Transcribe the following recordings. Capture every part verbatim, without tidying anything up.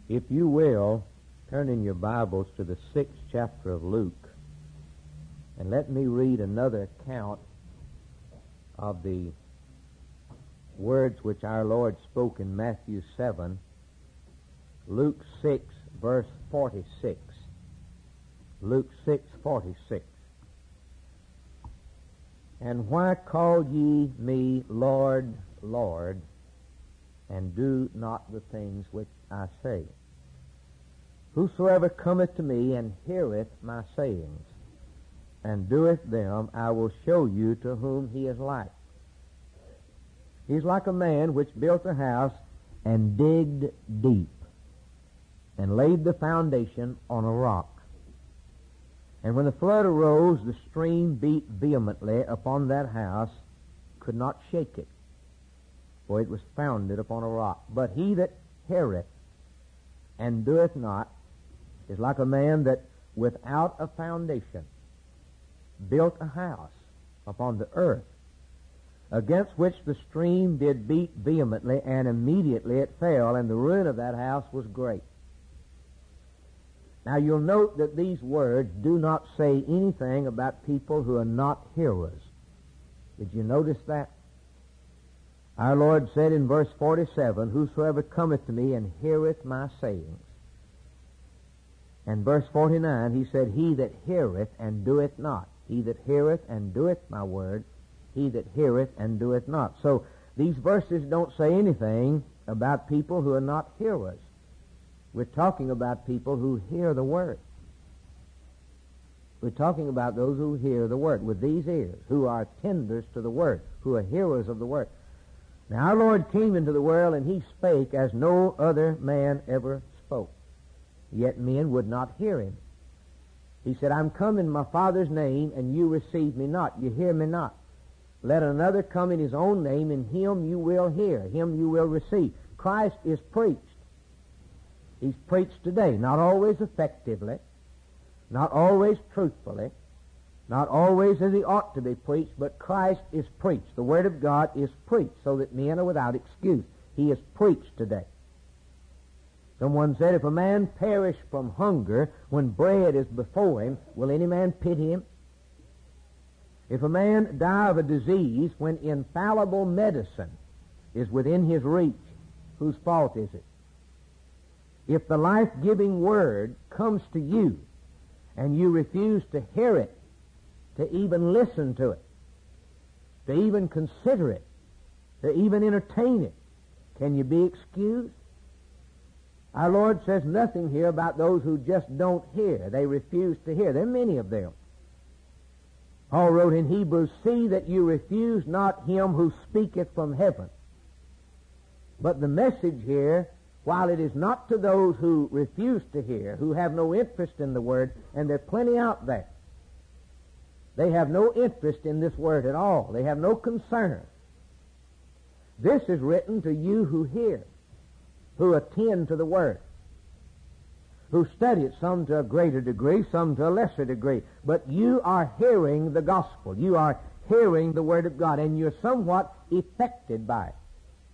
If you will, turn in your Bibles to the sixth chapter of Luke, and let me read another account of the words which our Lord spoke in Matthew seven, Luke six, verse forty-six. Luke six, forty-six. And why call ye me Lord, Lord, and do not the things which I say? Whosoever cometh to me and heareth my sayings, and doeth them, I will show you to whom he is like. He's like a man which built a house and digged deep, and laid the foundation on a rock. And when the flood arose, the stream beat vehemently upon that house, could not shake it, for it was founded upon a rock. But he that heareth and doeth not is like a man that without a foundation built a house upon the earth, against which the stream did beat vehemently, and immediately it fell, and the ruin of that house was great. Now you'll note that these words do not say anything about people who are not hearers. Did you notice that? Our Lord said in verse forty-seven, Whosoever cometh to me and heareth my sayings. And verse forty-nine, he said, He that heareth and doeth not. He that heareth and doeth my word, he that heareth and doeth not. So these verses don't say anything about people who are not hearers. We're talking about people who hear the word. We're talking about those who hear the word with these ears, who are tenders to the word, who are hearers of the word. Now our Lord came into the world, and he spake as no other man ever spoke. Yet men would not hear him. He said, I'm come in my Father's name, and you receive me not. You hear me not. Let another come in his own name, and him you will hear. Him you will receive. Christ is preached. He's preached today, not always effectively, not always truthfully, not always as he ought to be preached, but Christ is preached. The Word of God is preached so that men are without excuse. He is preached today. Someone said, if a man perish from hunger when bread is before him, will any man pity him? If a man die of a disease when infallible medicine is within his reach, whose fault is it? If the life-giving word comes to you and you refuse to hear it, to even listen to it, to even consider it, to even entertain it, can you be excused? Our Lord says nothing here about those who just don't hear. They refuse to hear. There are many of them. Paul wrote in Hebrews, See that you refuse not him who speaketh from heaven. But the message here, while it is not to those who refuse to hear, who have no interest in the Word, and there are plenty out there. They have no interest in this Word at all. They have no concern. This is written to you who hear, who attend to the Word, who study it, some to a greater degree, some to a lesser degree. But you are hearing the gospel. You are hearing the Word of God, and you're somewhat affected by it.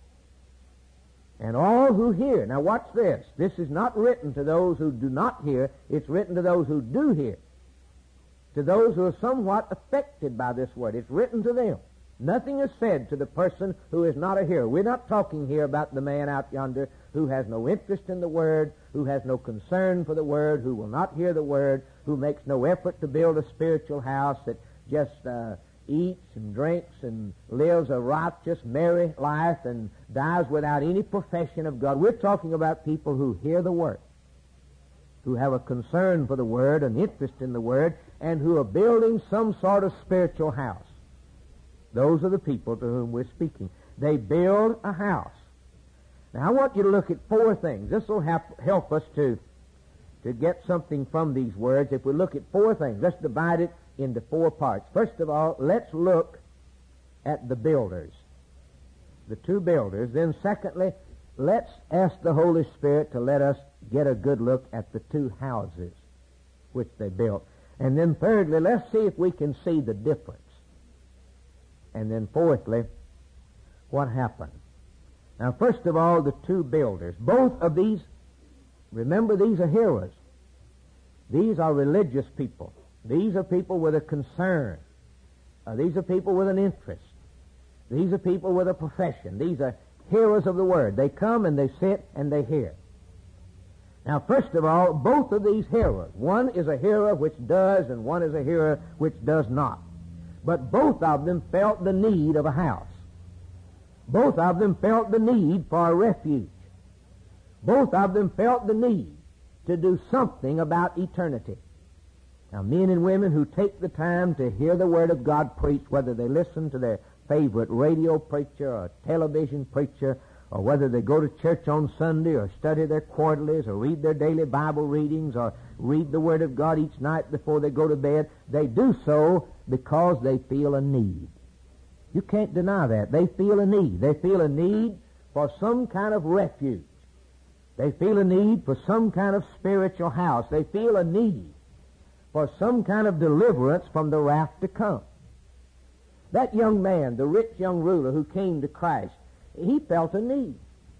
And all who hear. Now watch this. This is not written to those who do not hear. It's written to those who do hear. To those who are somewhat affected by this word. It's written to them. Nothing is said to the person who is not a hearer. We're not talking here about the man out yonder who has no interest in the word, who has no concern for the word, who will not hear the word, who makes no effort to build a spiritual house, that just uh, eats and drinks and lives a righteous, merry life and dies without any profession of God. We're talking about people who hear the Word, who have a concern for the Word, an interest in the Word, and who are building some sort of spiritual house. Those are the people to whom we're speaking. They build a house. Now I want you to look at four things. This will help, help us to, to get something from these words. If we look at four things, let's divide it into four parts. First of all, let's look at the builders, the two builders. Then secondly, let's ask the Holy Spirit to let us get a good look at the two houses which they built. And then thirdly, let's see if we can see the difference. And then fourthly, what happened? Now, first of all, the two builders. Both of these Remember, these are hearers. These are religious people. These are people with a concern. Uh, these are people with an interest. These are people with a profession. These are hearers of the Word. They come and they sit and they hear. Now, first of all, both of these hearers, one is a hearer which does and one is a hearer which does not. But both of them felt the need of a house. Both of them felt the need for a refuge. Both of them felt the need to do something about eternity. Now, men and women who take the time to hear the Word of God preached, whether they listen to their favorite radio preacher or television preacher, or whether they go to church on Sunday or study their quarterlies or read their daily Bible readings or read the Word of God each night before they go to bed, they do so because they feel a need. You can't deny that. They feel a need. They feel a need for some kind of refuge. They feel a need for some kind of spiritual house. They feel a need for some kind of deliverance from the wrath to come. That young man, the rich young ruler who came to Christ, he felt a need.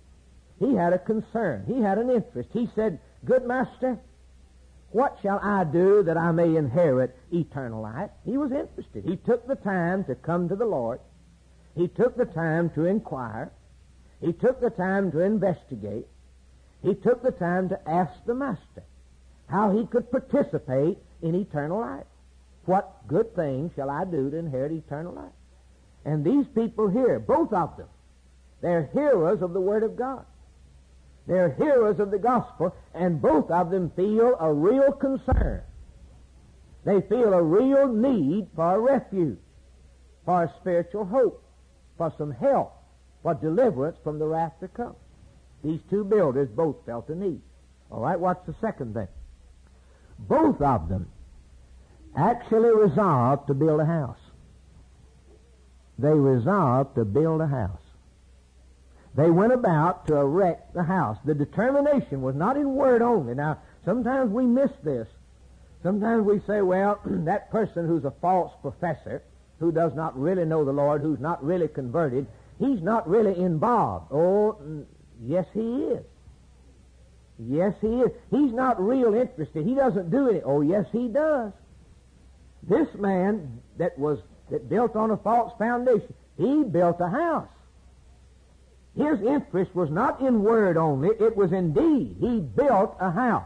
He had a concern. He had an interest. He said, "Good master, what shall I do that I may inherit eternal life?" He was interested. He took the time to come to the Lord. He took the time to inquire. He took the time to investigate. He took the time to ask the master how he could participate in eternal life. What good thing shall I do to inherit eternal life? And these people here, both of them, they're hearers of the Word of God. They're hearers of the gospel, and both of them feel a real concern. They feel a real need for a refuge, for a spiritual hope, for some help, for deliverance from the wrath to come. These two builders both felt a need. All right, what's the second thing? Both of them actually resolved to build a house. They resolved to build a house. They went about to erect the house. The determination was not in word only. Now, sometimes we miss this. Sometimes we say, well, that person who's a false professor, who does not really know the Lord, who's not really converted, he's not really involved. Oh, yes, he is. Yes, he is. He's not real interested. He doesn't do it. Oh, yes, he does. This man that was that built on a false foundation, he built a house. His interest was not in word only, it was in deed. He built a house.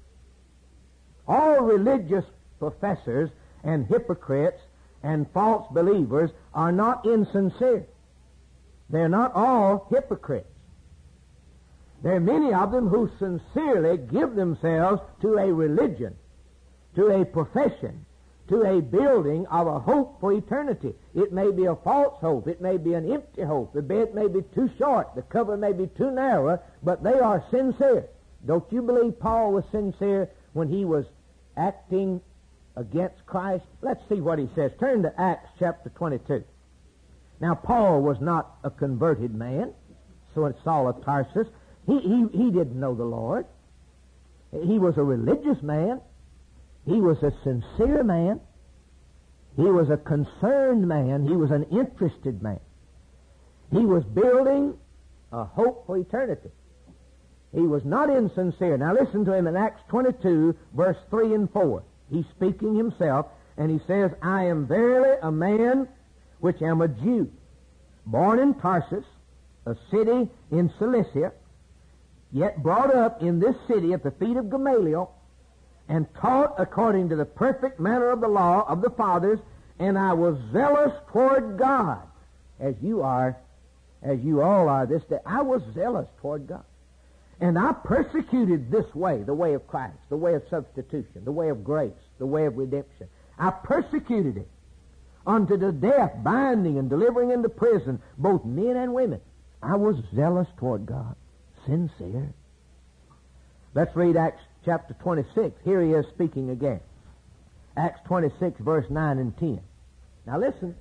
All religious professors and hypocrites and false believers are not insincere. They're not all hypocrites. There are many of them who sincerely give themselves to a religion, to a profession, to a building of a hope for eternity. It may be a false hope. It may be an empty hope. The bed may be too short. The cover may be too narrow, but they are sincere. Don't you believe Paul was sincere when he was acting against Christ? Let's see what he says. Turn to Acts chapter twenty-two. Now, Paul was not a converted man, so it's Saul of Tarsus. He, he, he didn't know the Lord. He was a religious man. He was a sincere man. He was a concerned man. He was an interested man. He was building a hope for eternity. He was not insincere. Now listen to him in Acts twenty-two, verse three and four. He's speaking himself, and he says, "I am verily a man which am a Jew, born in Tarsus, a city in Cilicia, yet brought up in this city at the feet of Gamaliel, and taught according to the perfect manner of the law of the fathers, and I was zealous toward God," as you are, as you all are this day. I was zealous toward God. And I persecuted this way, the way of Christ, the way of substitution, the way of grace, the way of redemption. I persecuted it unto the death, binding and delivering into prison both men and women. I was zealous toward God, sincere. Let's read Acts chapter twenty-six. Here he is speaking again. Acts twenty-six, verse nine and ten. Now listen.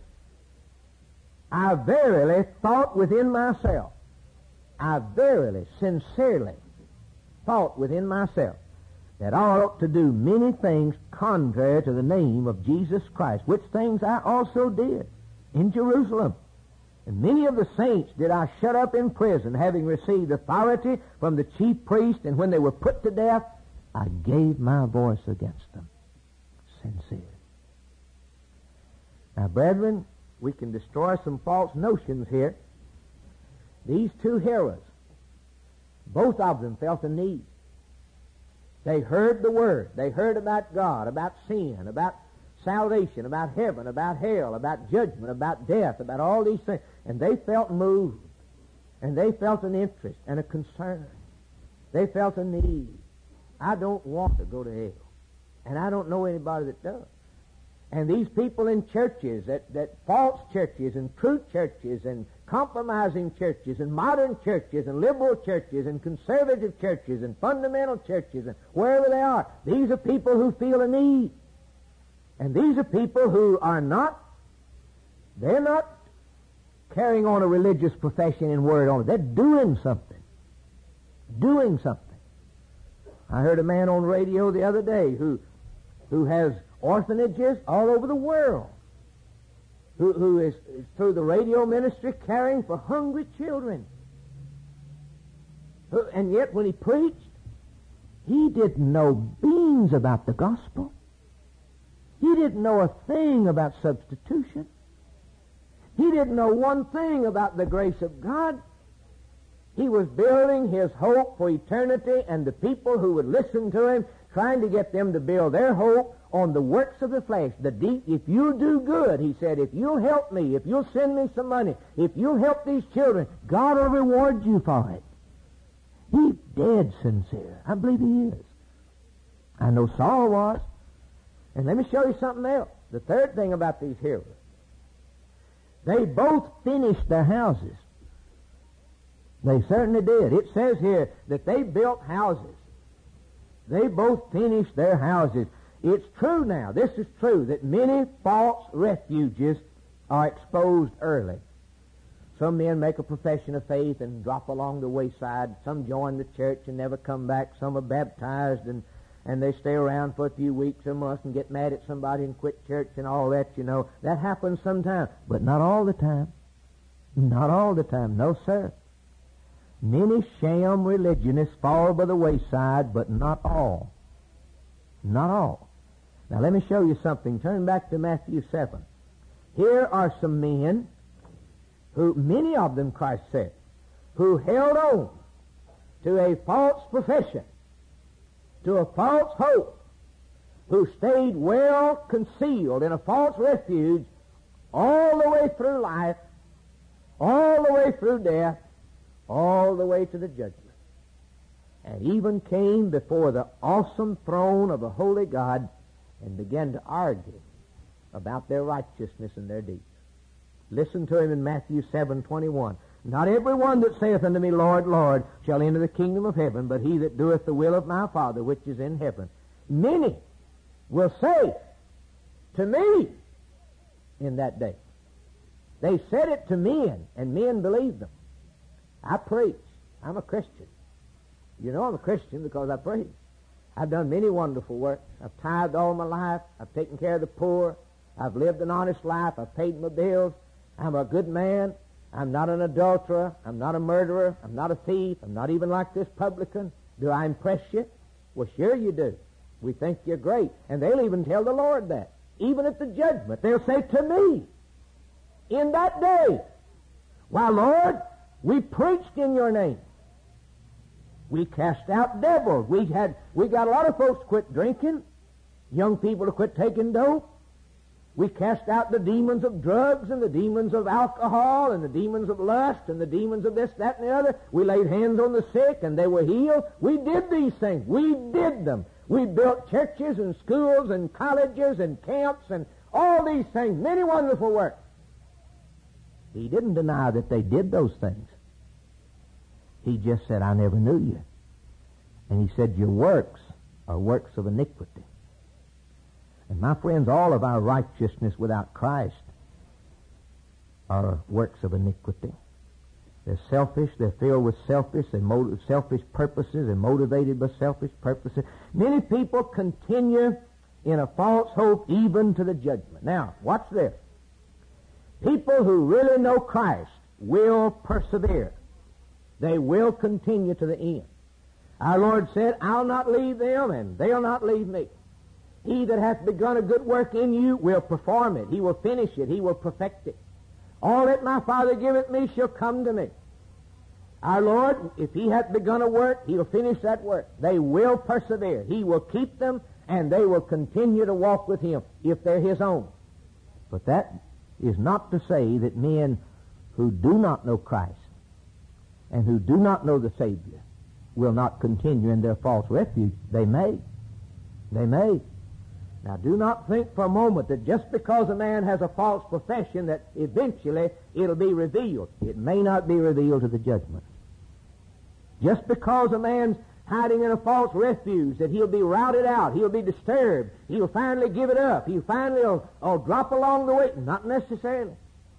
"I verily thought within myself, I verily, sincerely thought within myself that I ought to do many things contrary to the name of Jesus Christ, which things I also did in Jerusalem, And many of the saints did I shut up in prison, having received authority from the chief priest, and when they were put to death, I gave my voice against them. Sincere. Now, brethren, we can destroy some false notions here. These two hearers, both of them felt a need. They heard the Word. They heard about God, about sin, about salvation, about heaven, about hell, about judgment, about death, about all these things. And they felt moved. And they felt an interest and a concern. They felt a need. I don't want to go to hell. And I don't know anybody that does. And these people in churches, that, that false churches and true churches and compromising churches and modern churches and liberal churches and conservative churches and fundamental churches and wherever they are, these are people who feel a need. And these are people who are not, they're not carrying on a religious profession in word only. They're doing something. Doing something. I heard a man on radio the other day who who has orphanages all over the world, who, who is, is through the radio ministry caring for hungry children. Who, and yet when he preached, he didn't know beans about the gospel. He didn't know a thing about substitution. He didn't know one thing about the grace of God. He was building his hope for eternity and the people who would listen to him, trying to get them to build their hope on the works of the flesh. The deep, if you'll do good, he said, if you'll help me, if you'll send me some money, if you'll help these children, God will reward you for it. He's dead sincere. I believe he is. I know Saul was. And let me show you something else. The third thing about these hearers. They both finished their houses. They certainly did. It says here that they built houses. They both finished their houses. It's true now, this is true, that many false refuges are exposed early. Some men make a profession of faith and drop along the wayside. Some join the church and never come back. Some are baptized and, and they stay around for a few weeks or months and get mad at somebody and quit church and all that, you know. That happens sometimes, but not all the time. Not all the time, no sir. Many sham religionists fall by the wayside, but not all. Not all. Now let me show you something. Turn back to Matthew seven. Here are some men who, many of them, Christ said, who held on to a false profession, to a false hope, who stayed well concealed in a false refuge all the way through life, all the way through death, all the way to the judgment, and even came before the awesome throne of a holy God and began to argue about their righteousness and their deeds. Listen to him in Matthew seven twenty-one. Not every one that saith unto me, Lord, Lord, shall enter the kingdom of heaven, but he that doeth the will of my Father which is in heaven. Many will say to me in that day. They said it to men, and men believed them. I preach. I'm a Christian. You know I'm a Christian because I preach. I've done many wonderful works. I've tithed all my life. I've taken care of the poor. I've lived an honest life. I've paid my bills. I'm a good man. I'm not an adulterer. I'm not a murderer. I'm not a thief. I'm not even like this publican. Do I impress you? Well, sure you do. We think you're great. And they'll even tell the Lord that. Even at the judgment, they'll say to me, in that day, why, Lord, we preached in your name. We cast out devils. We had we got a lot of folks quit drinking. Young people to quit taking dope. We cast out the demons of drugs and the demons of alcohol and the demons of lust and the demons of this, that, and the other. We laid hands on the sick and they were healed. We did these things. We did them. We built churches and schools and colleges and camps and all these things. Many wonderful works. He didn't deny that they did those things. He just said, I never knew you. And he said, your works are works of iniquity. And my friends, all of our righteousness without Christ are works of iniquity. They're selfish. They're filled with selfish and motive, selfish purposes and motivated by selfish purposes. Many people continue in a false hope even to the judgment. Now, watch this. People who really know Christ will persevere. They will continue to the end. Our Lord said, I'll not leave them, and they'll not leave me. He that hath begun a good work in you will perform it. He will finish it. He will perfect it. All that my Father giveth me shall come to me. Our Lord, if He hath begun a work, He'll finish that work. They will persevere. He will keep them, and they will continue to walk with Him if they're His own. But that is not to say that men who do not know Christ and who do not know the Savior will not continue in their false refuge. They may. They may. Now, do not think for a moment that just because a man has a false profession that eventually it'll be revealed. It may not be revealed to the judgment. Just because a man's hiding in a false refuge that he'll be routed out, he'll be disturbed, he'll finally give it up, he'll finally will, will drop along the way. Not necessarily.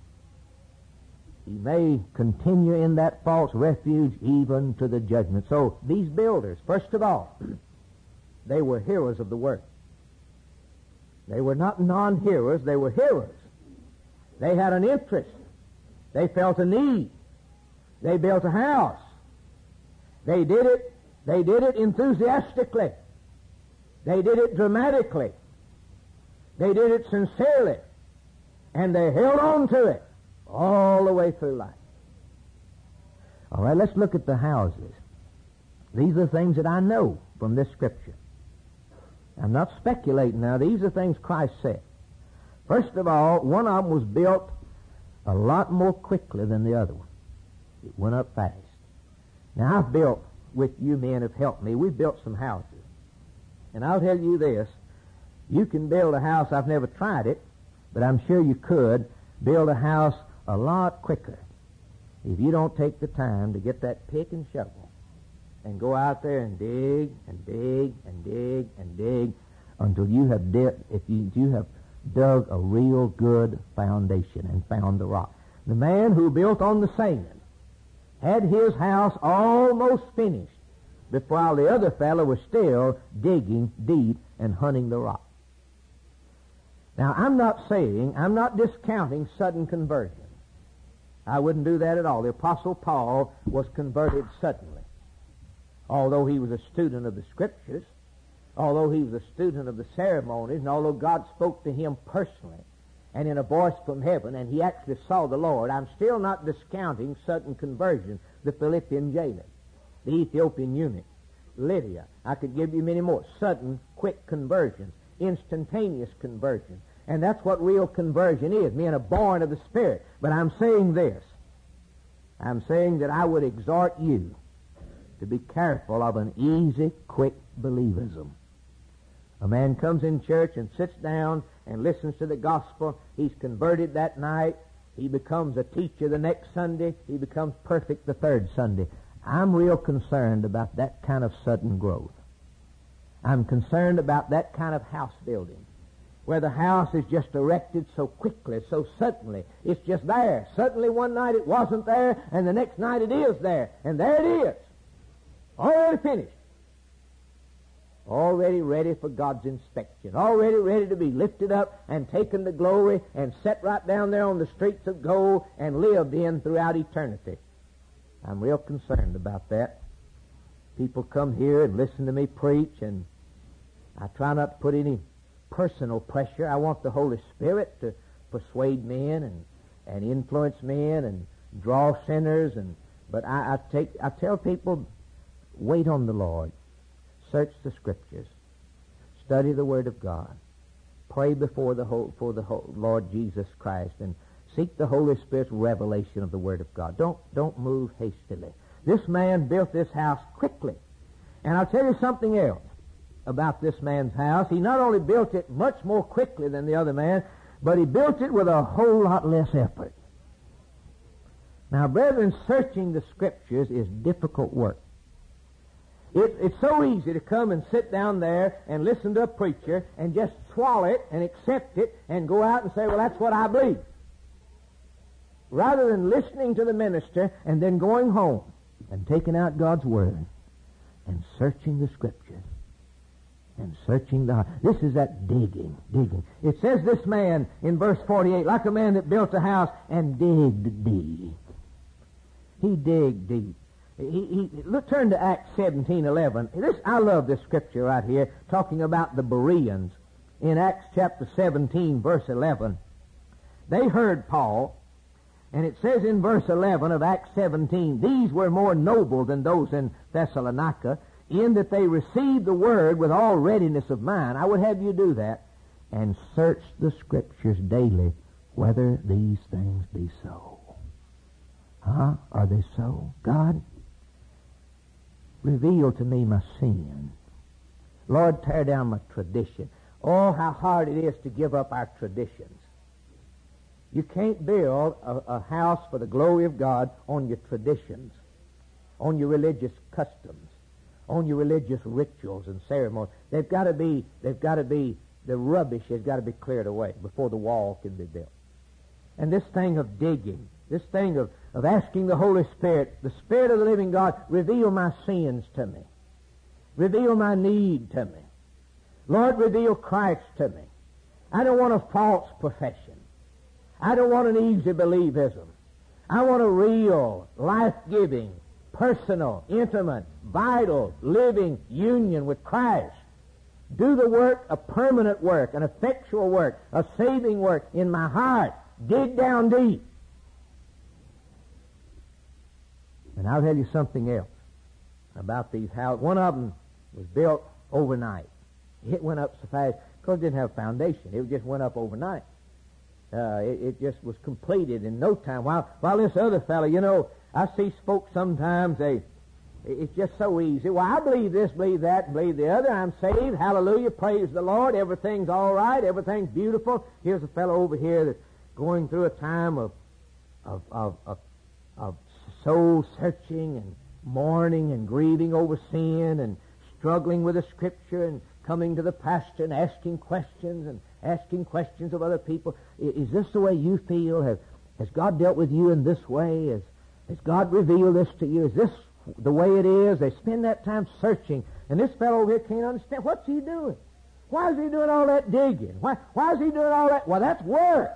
He may continue in that false refuge even to the judgment. So these builders, first of all, they were hearers of the word. They were not non-hearers, they were hearers. They had an interest. They felt a need. They built a house. They did it, they did it enthusiastically. They did it dramatically. They did it sincerely. And they held on to it all the way through life. All right, let's look at the houses. These are things that I know from this scripture. I'm not speculating now. These are things Christ said. First of all, one of them was built a lot more quickly than the other one. It went up fast. Now, I've built, with you men have helped me, we've built some houses. And I'll tell you this, you can build a house, I've never tried it, but I'm sure you could build a house a lot quicker if you don't take the time to get that pick and shovel and go out there and dig and dig and dig and dig until you have di- if you, you have dug a real good foundation and found the rock. The man who built on the sand had his house almost finished while the other fellow was still digging deep and hunting the rock. Now, I'm not saying, I'm not discounting sudden conversion. I wouldn't do that at all. The Apostle Paul was converted suddenly. Although he was a student of the Scriptures, although he was a student of the ceremonies, and although God spoke to him personally and in a voice from heaven, and he actually saw the Lord, I'm still not discounting sudden conversion. The Philippian jailer, the Ethiopian eunuch, Lydia, I could give you many more. Sudden, quick conversions, instantaneous conversions. And that's what real conversion is, men are born of the Spirit. But I'm saying this. I'm saying that I would exhort you to be careful of an easy, quick believism. A man comes in church and sits down and listens to the gospel. He's converted that night. He becomes a teacher the next Sunday. He becomes perfect the third Sunday. I'm real concerned about that kind of sudden growth. I'm concerned about that kind of house building, where the house is just erected so quickly, so suddenly. It's just there. Suddenly one night it wasn't there, and the next night it is there. And there it is. Already finished. Already ready for God's inspection. Already ready to be lifted up and taken to glory and set right down there on the streets of gold and lived in throughout eternity. I'm real concerned about that. People come here and listen to me preach, and I try not to put any personal pressure. I want the Holy Spirit to persuade men and, and influence men and draw sinners. And but I, I take I tell people, wait on the Lord. Search the Scriptures. Study the Word of God. Pray before the whole, for the whole Lord Jesus Christ, and seek the Holy Spirit's revelation of the Word of God. Don't don't move hastily. This man built this house quickly. And I'll tell you something else about this man's house. He not only built it much more quickly than the other man, but he built it with a whole lot less effort. Now, brethren, searching the Scriptures is difficult work. It, it's so easy to come and sit down there and listen to a preacher and just swallow it and accept it and go out and say, well, that's what I believe. Rather than listening to the minister and then going home and taking out God's Word and searching the Scriptures and searching the heart. This is that digging, digging. It says this man in verse forty-eight, like a man that built a house and digged deep. He digged deep. He, he, look, turn to Acts seventeen eleven. This, I love this scripture right here, talking about the Bereans. In Acts chapter seventeen, verse eleven, they heard Paul, and it says in verse eleven of Acts seventeen, these were more noble than those in Thessalonica, in that they received the word with all readiness of mind. I would have you do that, and search the scriptures daily, whether these things be so. Huh? Are they so? God, reveal to me my sin. Lord, tear down my tradition. Oh, how hard it is to give up our traditions. You can't build a, a house for the glory of God on your traditions, on your religious customs, on your religious rituals and ceremonies. They've got to be, they've got to be, the rubbish has got to be cleared away before the wall can be built. And this thing of digging, this thing of, of asking the Holy Spirit, the Spirit of the living God, reveal my sins to me. Reveal my need to me. Lord, reveal Christ to me. I don't want a false profession. I don't want an easy believism. I want a real, life-giving, personal, intimate, vital, living union with Christ. Do the work, a permanent work, an effectual work, a saving work in my heart. Dig down deep. And I'll tell you something else about these houses. One of them was built overnight. It went up so fast because it didn't have a foundation. It just went up overnight. Uh, it, it just was completed in no time. While while this other fellow, you know, I see folks sometimes, they, it's just so easy. Well, I believe this, believe that, believe the other. I'm saved. Hallelujah. Praise the Lord. Everything's all right. Everything's beautiful. Here's a fellow over here that's going through a time of of of of, of soul searching and mourning and grieving over sin and struggling with the Scripture and coming to the pastor and asking questions and asking questions of other people. Is this the way you feel? Has, has God dealt with you in this way? Has, has God revealed this to you? Is this the way it is? They spend that time searching. And this fellow over here can't understand. What's he doing? Why is he doing all that digging? Why, why is he doing all that? Well, that's work.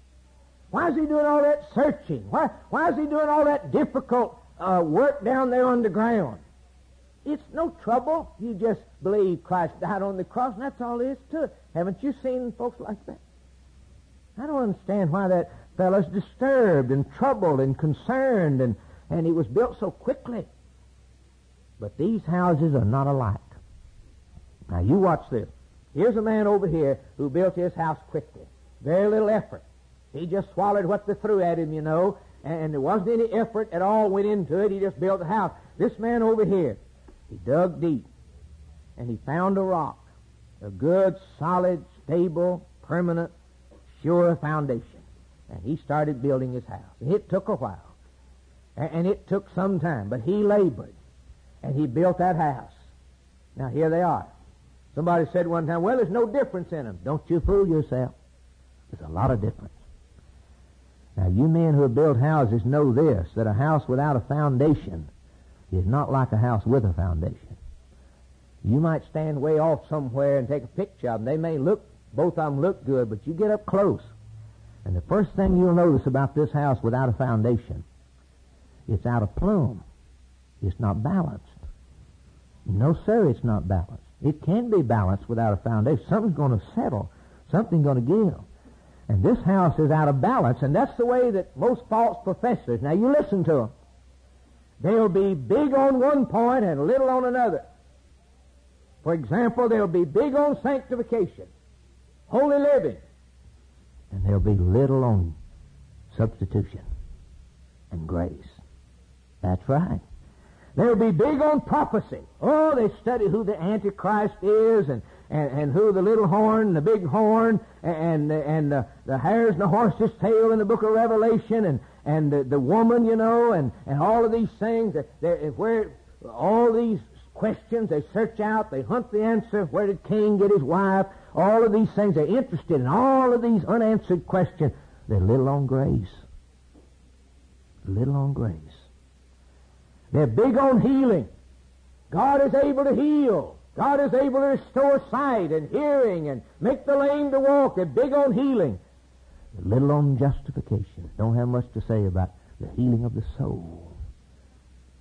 Why is he doing all that searching? Why, why is he doing all that difficult uh, work down there underground? It's no trouble. You just believe Christ died on the cross, and that's all there is to it. Haven't you seen folks like that? I don't understand why that fellow's disturbed and troubled and concerned, and, and it was built so quickly. But these houses are not alike. Now, you watch this. Here's a man over here who built his house quickly. Very little effort. He just swallowed what they threw at him, you know, and there wasn't any effort at all went into it. He just built the house. This man over here, he dug deep, and he found a rock, a good, solid, stable, permanent, sure foundation. And he started building his house. And it took a while, and it took some time, but he labored, and he built that house. Now, here they are. Somebody said one time, well, there's no difference in them. Don't you fool yourself. There's a lot of difference. Now, you men who have built houses know this, that a house without a foundation is not like a house with a foundation. You might stand way off somewhere and take a picture of them. They may look, both of them look good, but you get up close. And the first thing you'll notice about this house without a foundation, it's out of plumb. It's not balanced. No, sir, it's not balanced. It can be balanced without a foundation. Something's going to settle. Something's going to give. And this house is out of balance, and that's the way that most false professors, now you listen to them, they'll be big on one point and little on another. For example, they'll be big on sanctification, holy living, and they'll be little on substitution and grace. That's right. They'll be big on prophecy. Oh, they study who the Antichrist is and, and, and who the little horn and the big horn and, and, and the, the hares and the horse's tail in the book of Revelation and, and the, the woman, you know, and, and all of these things. They're, where all these questions they search out, they hunt the answer. Where did Cain get his wife? All of these things. They're interested in all of these unanswered questions. They're little on grace. Little on grace. They're big on healing. God is able to heal. God is able to restore sight and hearing and make the lame to walk. They're big on healing. They're little on justification. Don't have much to say about the healing of the soul.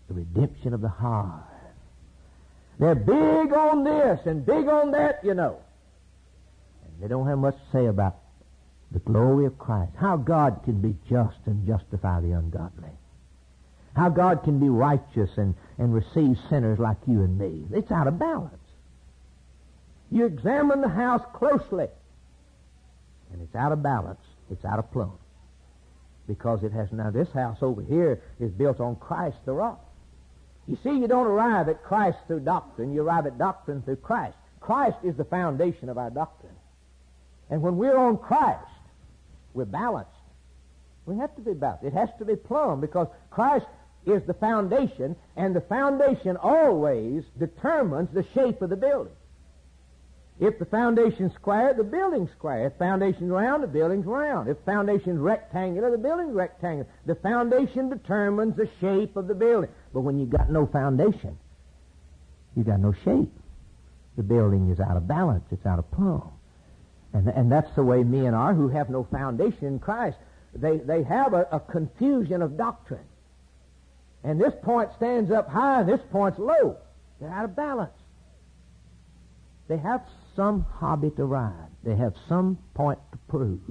The redemption of the heart. They're big on this and big on that, you know. And they don't have much to say about the glory of Christ. How God can be just and justify the ungodly. How God can be righteous and, and receive sinners like you and me. It's out of balance. You examine the house closely, and it's out of balance. It's out of plumb. Because it has, now this house over here is built on Christ the rock. You see, you don't arrive at Christ through doctrine. You arrive at doctrine through Christ. Christ is the foundation of our doctrine. And when we're on Christ, we're balanced. We have to be balanced. It has to be plumb because Christ is the foundation, and the foundation always determines the shape of the building. If the foundation's square, the building's square. If the foundation's round, the building's round. If the foundation's rectangular, the building's rectangular. The foundation determines the shape of the building. But when you've got no foundation, you've got no shape. The building is out of balance. It's out of plumb. And, and that's the way men are who have no foundation in Christ. They, they have a, a confusion of doctrine. And this point stands up high and this point's low. They're out of balance. They have some hobby to ride. They have some point to prove.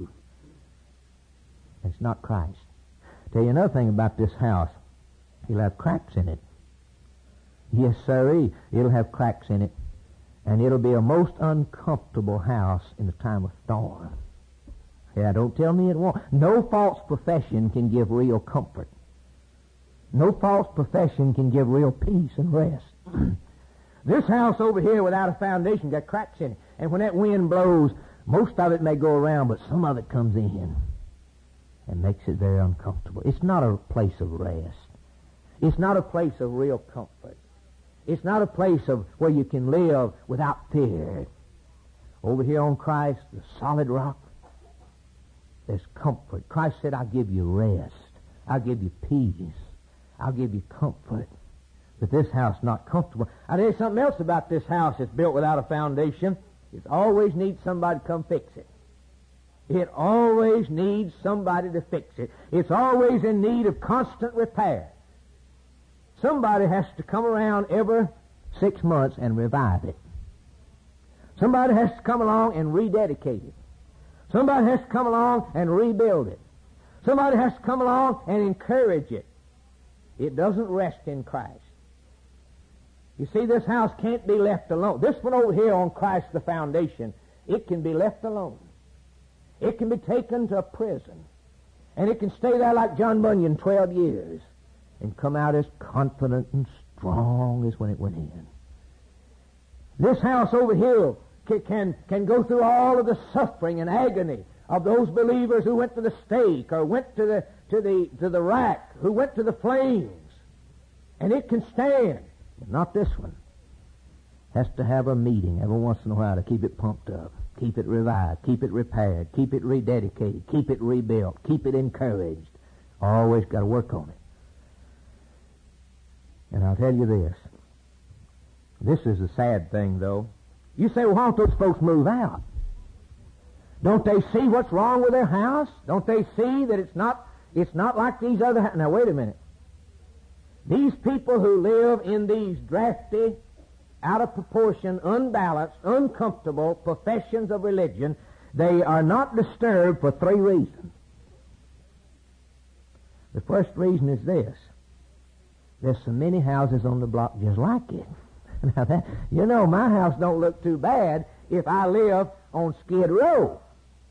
It's not Christ. Tell you another thing about this house. It'll have cracks in it. Yes, sirree. It'll have cracks in it. And it'll be a most uncomfortable house in the time of storm. Yeah, don't tell me it won't. No false profession can give real comfort. No false profession can give real peace and rest. This house over here without a foundation got cracks in it. And when that wind blows, most of it may go around, but some of it comes in and makes it very uncomfortable. It's not a place of rest. It's not a place of real comfort. It's not a place of where you can live without fear. Over here on Christ, the solid rock, there's comfort. Christ said, I'll give you rest. I'll give you peace. I'll give you comfort. But this house not comfortable. I'll tell you something else about this house that's built without a foundation. It always needs somebody to come fix it. It always needs somebody to fix it. It's always in need of constant repair. Somebody has to come around every six months and revive it. Somebody has to come along and rededicate it. Somebody has to come along and rebuild it. Somebody has to come along and encourage it. It doesn't rest in Christ. You see, this house can't be left alone. This one over here on Christ the foundation, it can be left alone. It can be taken to a prison. And it can stay there like John Bunyan twelve years and come out as confident and strong as when it went in. This house over here can, can, can go through all of the suffering and agony of those believers who went to the stake or went to the, to the, to the rack, who went to the flames. And it can stand. But not this one. Has to have a meeting every once in a while to keep it pumped up, keep it revived, keep it repaired, keep it rededicated, keep it rebuilt, keep it encouraged. Always got to work on it. And I'll tell you this. This is a sad thing, though. You say, well, why don't those folks move out? Don't they see what's wrong with their house? Don't they see that it's not, it's not like these other houses? Now, wait a minute. These people who live in these drafty, out of proportion, unbalanced, uncomfortable professions of religion, they are not disturbed for three reasons. The first reason is this. There's so many houses on the block just like it. Now that, you know, my house don't look too bad if I live on Skid Row.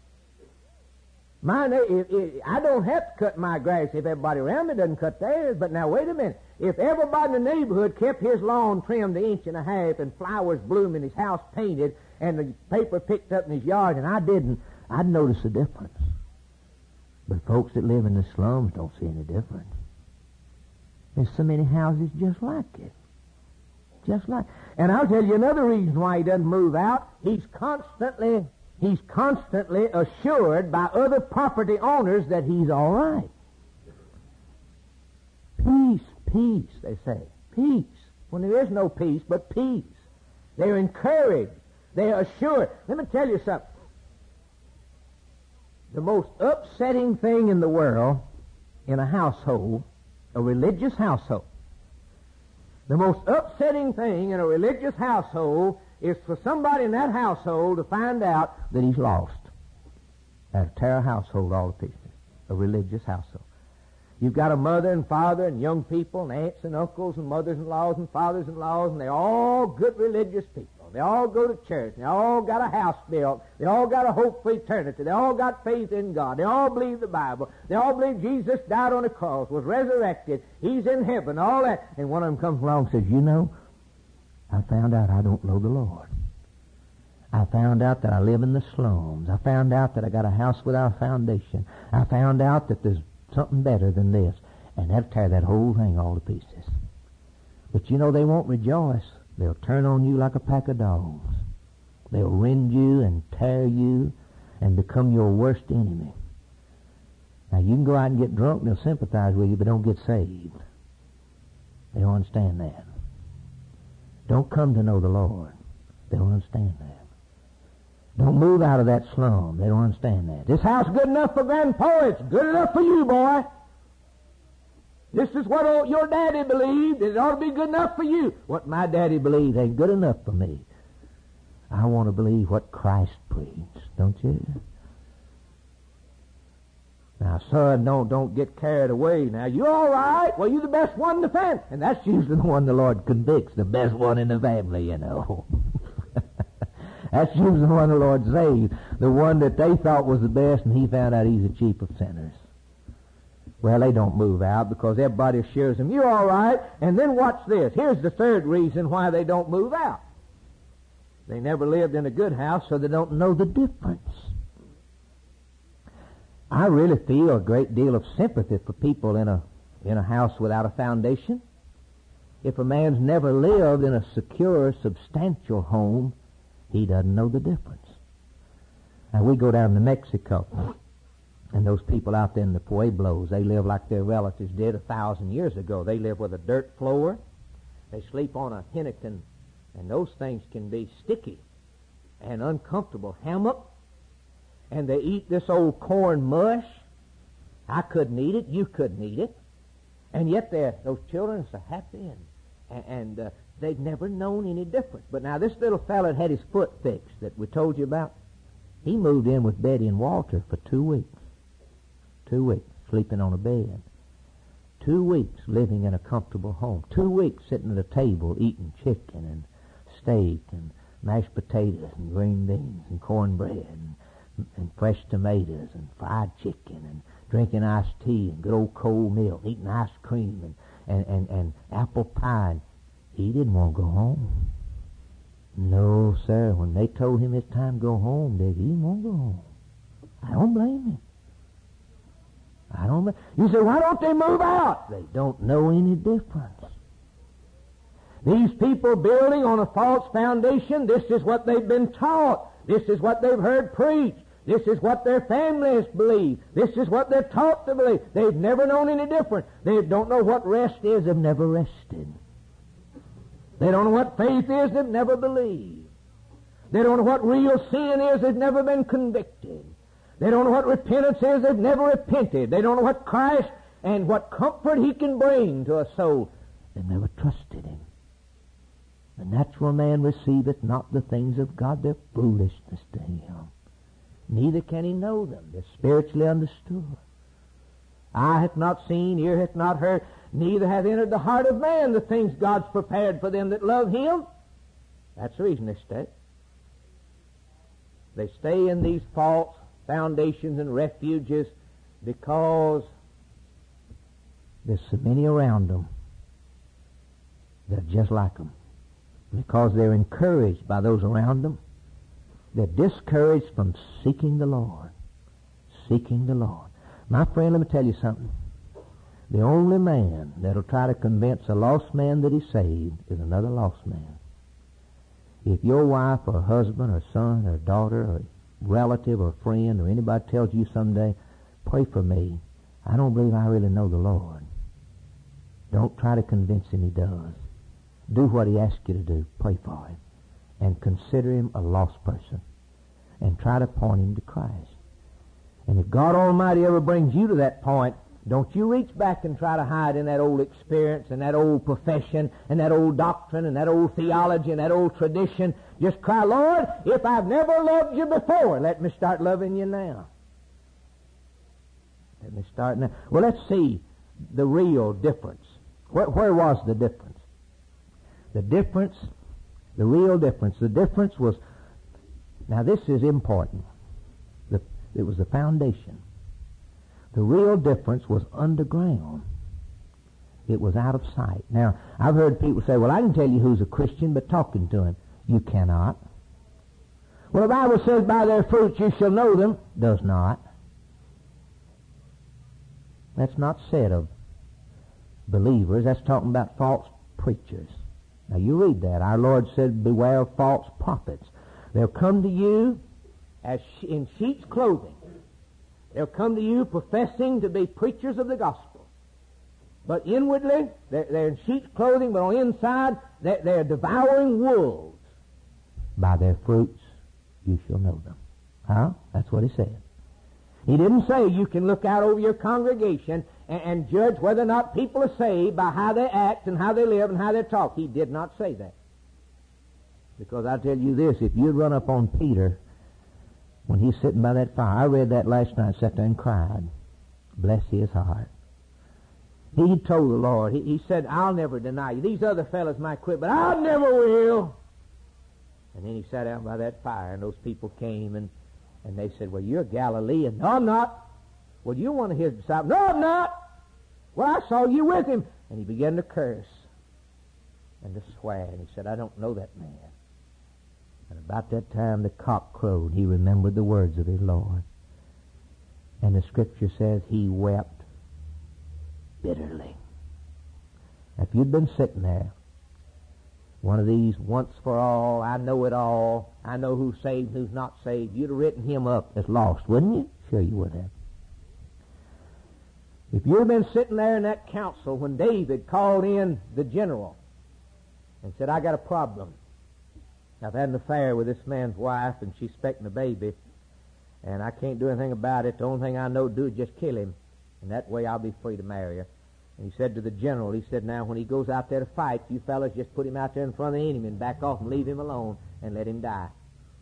My, if, if, I don't have to cut my grass if everybody around me doesn't cut theirs. But now, wait a minute. If everybody in the neighborhood kept his lawn trimmed an inch and a half and flowers blooming, his house painted, and the paper picked up in his yard, and I didn't, I'd notice a difference. But folks that live in the slums don't see any difference. There's so many houses just like it. Just like. And I'll tell you another reason why he doesn't move out. He's constantly... He's constantly assured by other property owners that he's all right. Peace, peace, they say. Peace. When there is no peace, but peace. They're encouraged. They're assured. Let me tell you something. The most upsetting thing in the world, in a household, a religious household, The most upsetting thing in a religious household is for somebody in that household to find out that he's lost. That'll tear a household all to pieces, a religious household. You've got a mother and father and young people and aunts and uncles and mothers-in-laws and fathers-in-laws, and they're all good religious people. They all go to church. They all got a house built. They all got a hope for eternity. They all got faith in God. They all believe the Bible. They all believe Jesus died on the cross, was resurrected. He's in heaven, all that. And one of them comes along and says, you know, I found out I don't know the Lord. I found out that I live in the slums. I found out that I got a house without a foundation. I found out that there's something better than this. And that'll tear that whole thing all to pieces. But you know, they won't rejoice. They'll turn on you like a pack of dogs. They'll rend you and tear you and become your worst enemy. Now, you can go out and get drunk and they'll sympathize with you, but don't get saved. They don't understand that. Don't come to know the Lord. They don't understand that. Don't move out of that slum. They don't understand that. This house is good enough for Grandpa. It's good enough for you, boy. This is what old, your daddy believed. It ought to be good enough for you. What my daddy believed ain't good enough for me. I want to believe what Christ preached, don't you? Now, son, don't, don't get carried away. Now, you all right? Well, you're the best one in the family. And that's usually the one the Lord convicts, the best one in the family, you know. That's usually the one the Lord saved, the one that they thought was the best, and he found out he's the chief of sinners. Well, they don't move out because everybody assures them, you're all right. And then watch this. Here's the third reason why they don't move out. They never lived in a good house, so they don't know the difference. I really feel a great deal of sympathy for people in a in a house without a foundation. If a man's never lived in a secure, substantial home, he doesn't know the difference. Now, we go down to Mexico, and those people out there in the Pueblos, they live like their relatives did a thousand years ago. They live with a dirt floor. They sleep on a henequen, and those things can be sticky and uncomfortable. Hammock. And they eat this old corn mush. I couldn't eat it. You couldn't eat it. And yet they're, those children are so happy, and, and uh, they've never known any difference. But now this little fella had his foot fixed that we told you about. He moved in with Betty and Walter for two weeks. Two weeks sleeping on a bed. Two weeks living in a comfortable home. Two weeks sitting at a table eating chicken and steak and mashed potatoes and green beans and cornbread and and fresh tomatoes and fried chicken and drinking iced tea and good old cold milk, eating ice cream and, and, and, and apple pie. He didn't want to go home. No, sir. When they told him it's time to go home, Dick, he didn't want to go home. I don't blame him. I don't blame You say, why don't they move out? They don't know any difference. These people building on a false foundation, this is what they've been taught. This is what they've heard preached. This is what their families believe. This is what they're taught to believe. They've never known any different. They don't know what rest is. They've never rested. They don't know what faith is. They've never believed. They don't know what real sin is. They've never been convicted. They don't know what repentance is. They've never repented. They don't know what Christ and what comfort He can bring to a soul. They've never trusted Him. The natural man receiveth not the things of God. They're foolishness to him. Neither can he know them. They're spiritually understood. Eye hath not seen, ear hath not heard, neither hath entered the heart of man the things God's prepared for them that love Him. That's the reason they stay. They stay in these false foundations and refuges because there's so many around them that are just like them. Because they're encouraged by those around them. They're discouraged from seeking the Lord. Seeking the Lord. My friend, let me tell you something. The only man that'll try to convince a lost man that he's saved is another lost man. If your wife or husband or son or daughter or relative or friend or anybody tells you someday, pray for me, I don't believe I really know the Lord. Don't try to convince him he does. Do what he asks you to do. Pray for him. And consider him a lost person. And try to point him to Christ. And if God Almighty ever brings you to that point, Don't you reach back and try to hide in that old experience and that old profession and that old doctrine and that old theology and that old tradition. Just cry, Lord, if I've never loved you before, let me start loving you now. Let me start now. Well, let's see the real difference. Where, where was the difference? The difference, the real difference, the difference was, now this is important. The, it was the foundation. The real difference was underground. It was out of sight. Now, I've heard people say, well, I can tell you who's a Christian, but talking to him, you cannot. Well, the Bible says, by their fruits you shall know them. Does not. That's not said of believers. That's talking about false preachers. Now, you read that. Our Lord said, beware of false prophets. They'll come to you as in sheep's clothing. They'll come to you professing to be preachers of the gospel. But inwardly, they're, they're in sheep's clothing, but on the inside, they're, they're devouring wolves. By their fruits you shall know them. Huh? That's what he said. He didn't say you can look out over your congregation and, and judge whether or not people are saved by how they act and how they live and how they talk. He did not say that. Because I tell you this, if you'd run up on Peter when he's sitting by that fire, I read that last night, sat there and cried. Bless his heart. He told the Lord, he, he said, I'll never deny you. These other fellows might quit, but I never will. And then he sat out by that fire, and those people came, and, and they said, well, you're Galilean. No, I'm not. Well, you one of his disciples. No, I'm not. Well, I saw you with him. And he began to curse and to swear. And he said, I don't know that man. And about that time the cock crowed. He remembered the words of his Lord. And the Scripture says he wept bitterly. If you'd been sitting there, one of these once for all, I know it all, I know who's saved and who's not saved, you'd have written him up as lost, wouldn't you? Sure you would have. If you'd been sitting there in that council when David called in the general and said, I got a problem. I've had an affair with this man's wife, and she's expecting a baby, and I can't do anything about it. The only thing I know to do is just kill him, and that way I'll be free to marry her. And he said to the general, he said, now, when he goes out there to fight, you fellas just put him out there in front of the enemy and back off and leave him alone and let him die.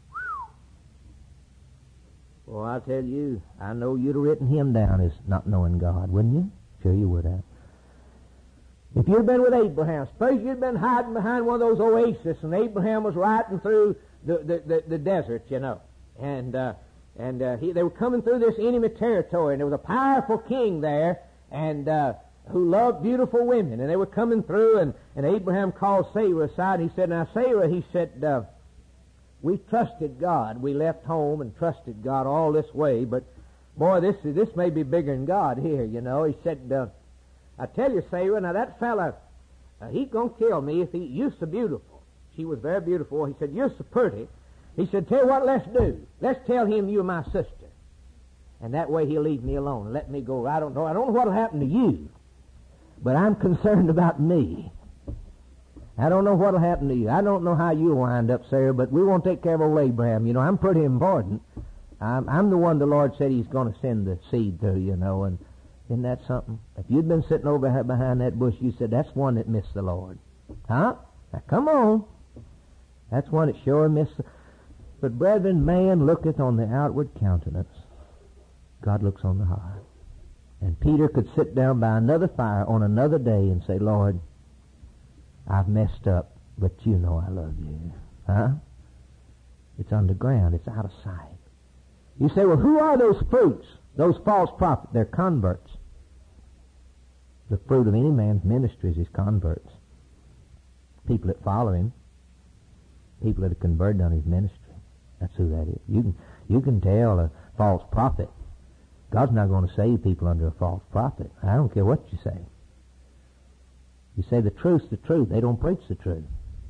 Well, I'll tell you, I know you'd have written him down as not knowing God, wouldn't you? Sure you would have. If you'd been with Abraham, suppose you'd been hiding behind one of those oases, and Abraham was riding through the, the, the, the desert, you know, and uh, and uh, he, they were coming through this enemy territory, and there was a powerful king there, and uh, who loved beautiful women, and they were coming through, and, and Abraham called Sarah aside, and he said, now, Sarah, he said, uh, we trusted God. We left home and trusted God all this way, but, boy, this this may be bigger than God here, you know. He said, uh, I tell you, Sarah, now that fella, uh, he's going to kill me if he, you're so beautiful. She was very beautiful. He said, you're so pretty. He said, tell you what, let's do. Let's tell him you're my sister. And that way he'll leave me alone and let me go. I don't know. I don't know what will happen to you, but I'm concerned about me. I don't know what will happen to you. I don't know how you'll wind up, Sarah, but we won't take care of old Abraham. You know, I'm pretty important. I'm, I'm the one the Lord said he's going to send the seed through, you know, and isn't that something? If you'd been sitting over behind that bush, you said, that's one that missed the Lord. Huh? Now, come on. That's one that sure missed the... But, brethren, man looketh on the outward countenance. God looks on the heart. And Peter could sit down by another fire on another day and say, Lord, I've messed up, but you know I love you. Huh? It's underground. It's out of sight. You say, well, who are those fruits? Those false prophets? They're converts. The fruit of any man's ministry is his converts. People that follow him. People that are converted on his ministry. That's who that is. You can, you can tell a false prophet. God's not going to save people under a false prophet. I don't care what you say. You say the truth's the truth. They don't preach the truth.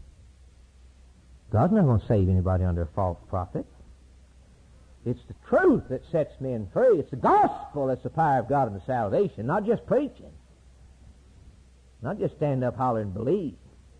God's not going to save anybody under a false prophet. It's the truth that sets men free. It's the gospel that's the power of God unto salvation, not just preaching. Not just stand up, holler, and believe.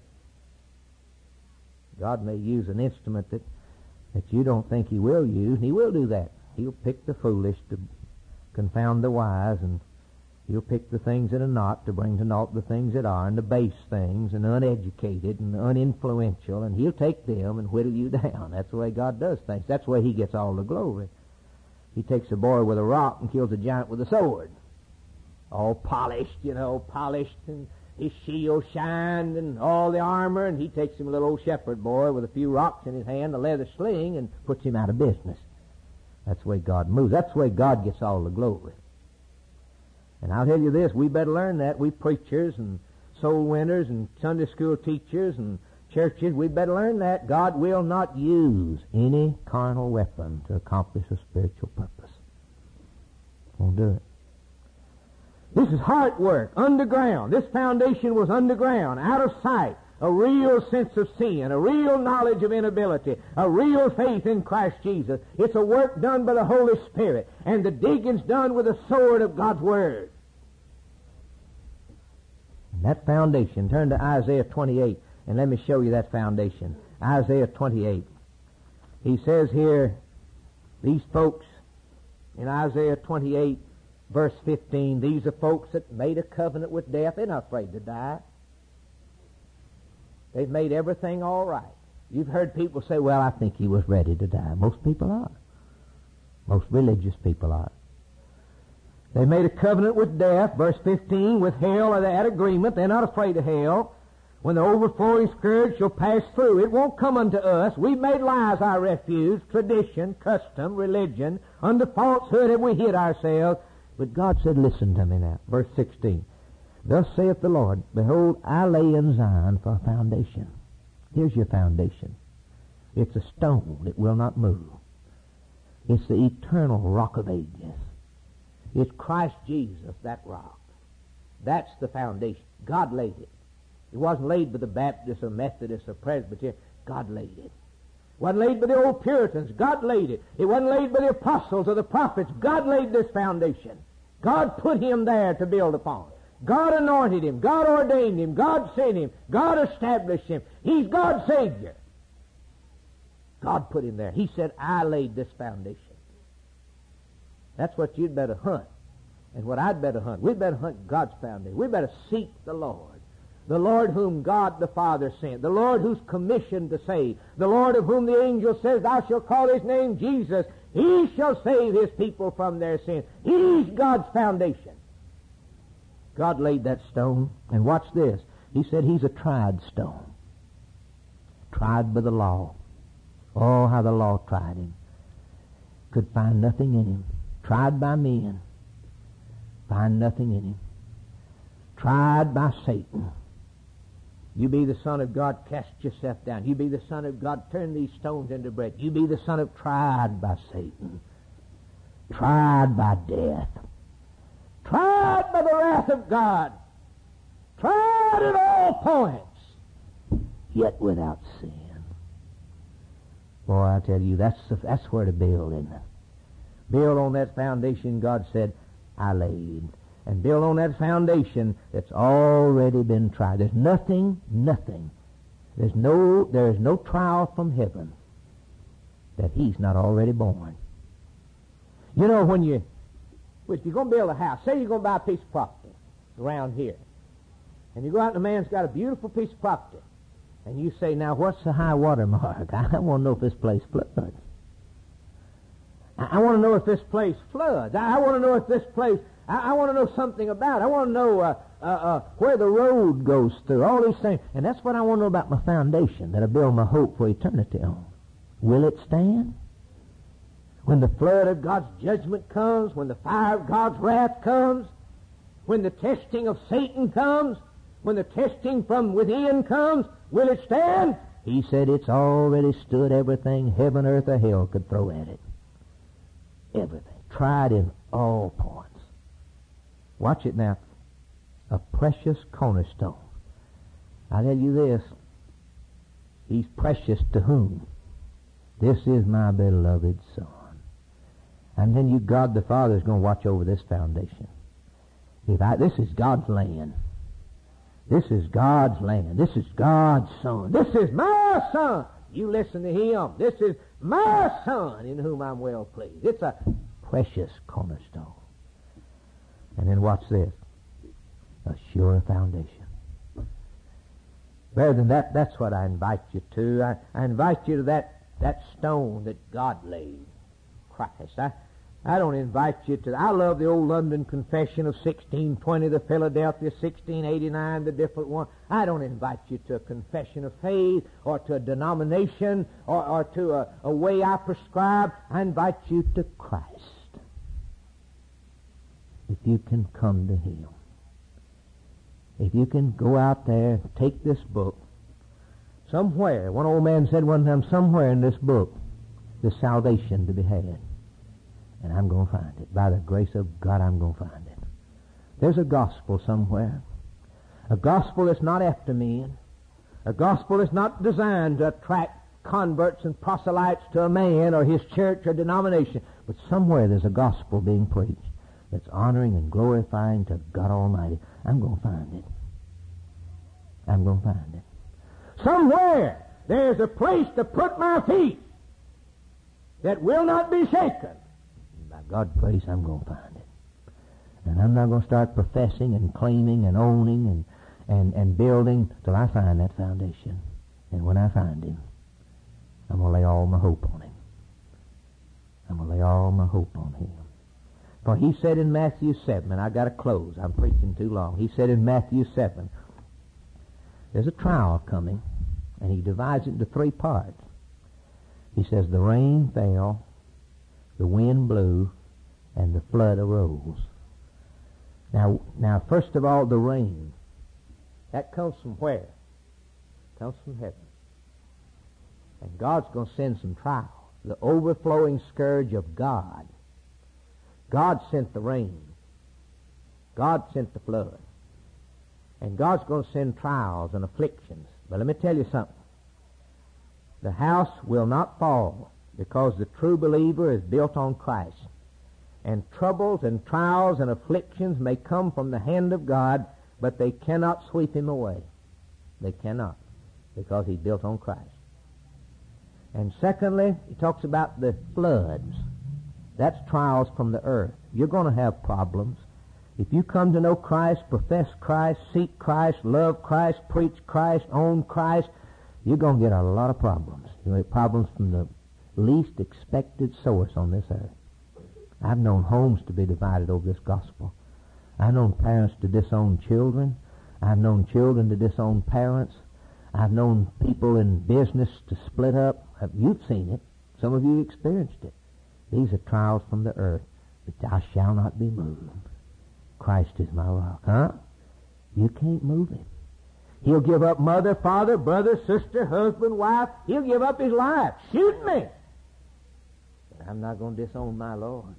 God may use an instrument that, that you don't think he will use, and he will do that. He'll pick the foolish to confound the wise, and He'll pick the things that are not to bring to naught the things that are, and the base things, and uneducated and uninfluential, and He'll take them and whittle you down. That's the way God does things. That's the way He gets all the glory. He takes a boy with a rock and kills a giant with a sword. All polished, you know, polished, and his shield shined, and all the armor, and he takes him a little old shepherd boy with a few rocks in his hand, a leather sling, and puts him out of business. That's the way God moves. That's the way God gets all the glory. And I'll tell you this, we better learn that. We preachers and soul winners and Sunday school teachers and churches, we better learn that. God will not use any carnal weapon to accomplish a spiritual purpose. Won't do it. This is heart work, underground. This foundation was underground, out of sight. A real sense of sin, a real knowledge of inability, a real faith in Christ Jesus. It's a work done by the Holy Spirit, and the digging's done with the sword of God's Word. And that foundation, turn to Isaiah twenty-eight, and let me show you that foundation. Isaiah twenty-eight. He says here, these folks, in Isaiah twenty-eight, verse fifteen, these are folks that made a covenant with death. They're not afraid to die. They've made everything all right. You've heard people say, well, I think he was ready to die. Most people are. Most religious people are. They made a covenant with death, verse fifteen, with hell are they at agreement. They're not afraid of hell. When the overflowing scourge shall pass through, it won't come unto us. We've made lies our refuge, tradition, custom, religion. Under falsehood have we hid ourselves. But God said, listen to me now. Verse sixteen. Thus saith the Lord, behold, I lay in Zion for a foundation. Here's your foundation. It's a stone that will not move. It's the eternal rock of ages. It's Christ Jesus, that rock. That's the foundation. God laid it. It wasn't laid by the Baptists or Methodists or Presbyterians. God laid it. It wasn't laid by the old Puritans. God laid it. It wasn't laid by the apostles or the prophets. God laid this foundation. God put him there to build upon. God anointed him. God ordained him. God sent him. God established him. He's God's Savior. God put him there. He said, I laid this foundation. That's what you'd better hunt. And what I'd better hunt. We'd better hunt God's foundation. We'd better seek the Lord. The Lord whom God the Father sent. The Lord who's commissioned to save. The Lord of whom the angel says, thou shalt call his name Jesus. He shall save his people from their sins. He's God's foundation. God laid that stone. And watch this. He said he's a tried stone. Tried by the law. Oh, how the law tried him. Could find nothing in him. Tried by men. Find nothing in him. Tried by Satan. You be the Son of God, cast yourself down. You be the Son of God, turn these stones into bread. You be the Son of tried by Satan. Tried by death. Tried by the wrath of God. Tried at all points. Yet without sin. Boy, I tell you, that's, the, that's where to build, isn't it? Build on that foundation God said, I laid. And build on that foundation that's already been tried. There's nothing, nothing. There's no, there is no trial from heaven that he's not already borne. You know, when you, if you're going to build a house, say you're going to buy a piece of property around here, and you go out and the man's got a beautiful piece of property, and you say, now what's the high water mark? I want to know if this place floods. I, I want to know if this place floods. I, I want to know if this place... I, I want to know something about it. I want to know uh, uh, uh, where the road goes through, all these things. And that's what I want to know about my foundation that I build my hope for eternity on. Will it stand? When the flood of God's judgment comes, when the fire of God's wrath comes, when the testing of Satan comes, when the testing from within comes, will it stand? He said it's already stood everything heaven, earth, or hell could throw at it. Everything. Tried in all points. Watch it now. A precious cornerstone. I tell you this. He's precious to whom? This is my beloved Son. And then you, God the Father, is going to watch over this foundation. If I, this is God's land. This is God's land. This is God's Son. This is my Son. You listen to him. This is my Son in whom I'm well pleased. It's a precious cornerstone. And then watch this. A sure foundation. Better than that, that's what I invite you to. I, I invite you to that, that stone that God laid, Christ. I, I don't invite you to... I love the old London Confession of sixteen twenty, the Philadelphia sixteen eighty-nine, the different one. I don't invite you to a confession of faith or to a denomination or, or to a, a way I prescribe. I invite you to Christ. If you can come to Him. If you can go out there, take this book. Somewhere, one old man said one time, somewhere in this book, there's salvation to be had. And I'm going to find it. By the grace of God, I'm going to find it. There's a gospel somewhere. A gospel that's not after men. A gospel that's not designed to attract converts and proselytes to a man or his church or denomination. But somewhere there's a gospel being preached that's honoring and glorifying to God Almighty. I'm going to find it. I'm going to find it. Somewhere there's a place to put my feet that will not be shaken. By God's grace, I'm going to find it. And I'm not going to start professing and claiming and owning and, and, and building till I find that foundation. And when I find Him, I'm going to lay all my hope on Him. I'm going to lay all my hope on Him. For He said in Matthew seven, and I got to close, I'm preaching too long. He said in Matthew seven, there's a trial coming, and He divides it into three parts. He says the rain fell, the wind blew, and the flood arose. Now, now, first of all, the rain. That comes from where? It comes from heaven. And God's going to send some trials. The overflowing scourge of God. God sent the rain. God sent the flood. And God's going to send trials and afflictions. But let me tell you something. The house will not fall because the true believer is built on Christ. And troubles and trials and afflictions may come from the hand of God, but they cannot sweep him away. They cannot, because he's built on Christ. And secondly, he talks about the floods. That's trials from the earth. You're going to have problems. If you come to know Christ, profess Christ, seek Christ, love Christ, preach Christ, own Christ, you're going to get a lot of problems. You'll get problems from the least expected source on this earth. I've known homes to be divided over this gospel. I've known parents to disown children. I've known children to disown parents. I've known people in business to split up. You've seen it. Some of you experienced it. These are trials from the earth, but I shall not be moved. Christ is my rock. Huh? You can't move Him. He'll give up mother, father, brother, sister, husband, wife. He'll give up his life. Shoot me. But I'm not going to disown my Lord.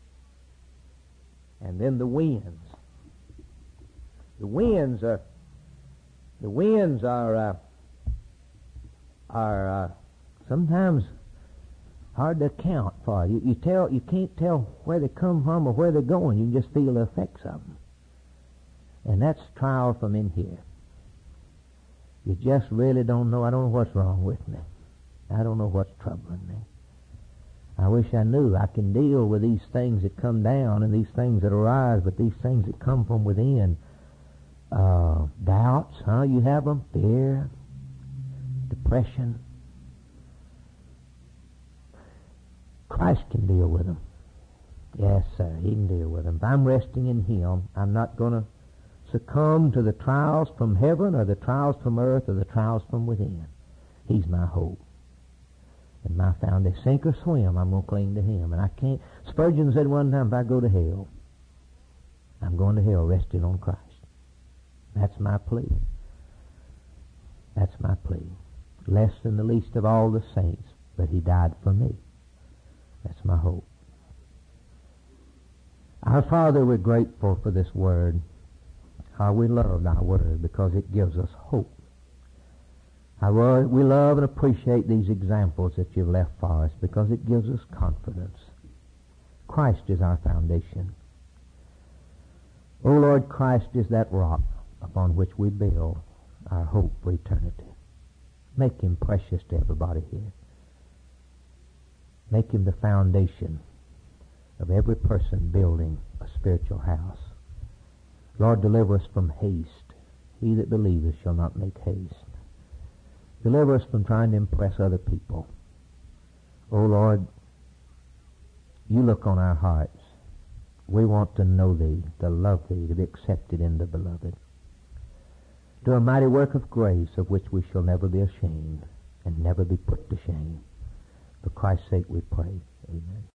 And then the winds. The winds are, the winds are, uh, are uh, sometimes hard to account for. You, you tell, you can't tell where they come from or where they're going. You can just feel the effects of them. And that's trial from in here. You just really don't know. I don't know what's wrong with me. I don't know what's troubling me. I wish I knew. I can deal with these things that come down and these things that arise, but these things that come from within, uh, doubts, huh? You have them, fear, depression. Christ can deal with them. Yes, sir, He can deal with them. If I'm resting in Him, I'm not going to succumb to the trials from heaven or the trials from earth or the trials from within. He's my hope. And my foundation, sink or swim, I'm going to cling to Him. And I can't... Spurgeon said one time, if I go to hell, I'm going to hell resting on Christ. That's my plea. That's my plea. Less than the least of all the saints, but He died for me. That's my hope. Our Father, we're grateful for this Word. How we love Thy Word because it gives us hope. How we love and appreciate these examples that You've left for us because it gives us confidence. Christ is our foundation. O Lord, Christ is that rock upon which we build our hope for eternity. Make Him precious to everybody here. Make Him the foundation of every person building a spiritual house. Lord, deliver us from haste. He that believeth shall not make haste. Deliver us from trying to impress other people. Oh, Lord, you look on our hearts. We want to know Thee, to love Thee, to be accepted in the Beloved. Do a mighty work of grace of which we shall never be ashamed and never be put to shame. For Christ's sake we pray. Amen.